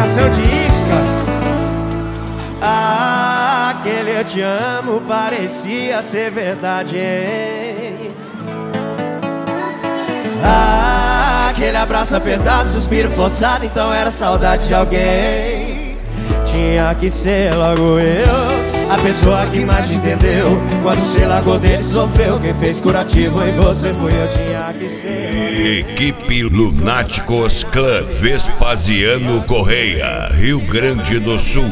coração de isca. Aquele eu te amo parecia ser verdade, hein? Aquele abraço apertado, suspiro forçado, então era saudade de alguém. Tinha que ser logo eu, a pessoa que mais te entendeu. Quando você largou dele sofreu, quem fez curativo em você fui eu. Tinha que ser. Equipe Lunáticos Clã, Vespasiano Correia, Rio Grande do Sul.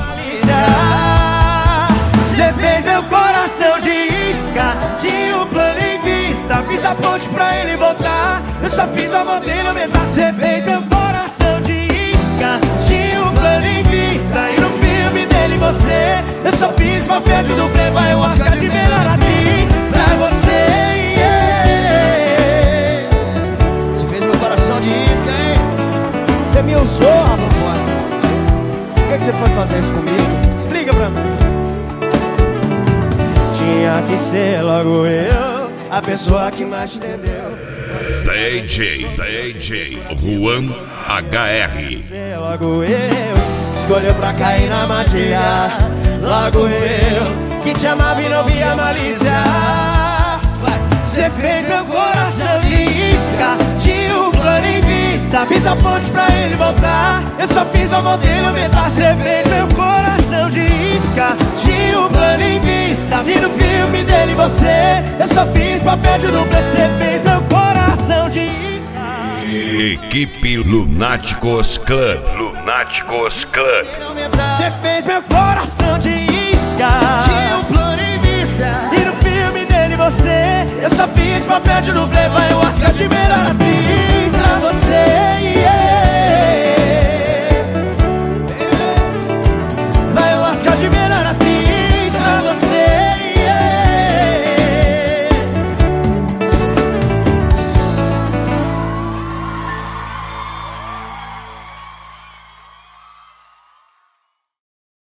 Você fez meu coração de isca, tinha um plano em vista. Fiz a ponte pra ele voltar, eu só fiz o amor dele aumentar. Você fez meu coração de isca, tinha um plano em vista. E no filme dele você, eu só fiz papel de dublê. Vai o Oscar de melhor atriz pra você, yeah. Você fez meu coração de isca, hein? Você me usou, rapaz. Por que você foi fazer isso comigo? Explica pra mim. Tinha que ser logo eu, a pessoa que mais te entendeu. DJ Juan HR. Logo eu, escolheu pra cair na magia. Logo eu, que te amava e não via malícia. Você fez meu coração de isca, tinha um plano em vista. Fiz a ponte pra ele voltar, eu só fiz o amor dele aumentar. Você fez meu coração de isca, tinha um plano em vista. Vi no filme dele você, eu só fiz papel de dublê. Você fez meu coração de isca. Equipe Lunáticos Clã. Lunáticos Clã. Você fez meu coração de isca, tinha um plano em vista. E no filme dele você, eu só fiz papel de dublê. Vai o Oscar de melhor atriz.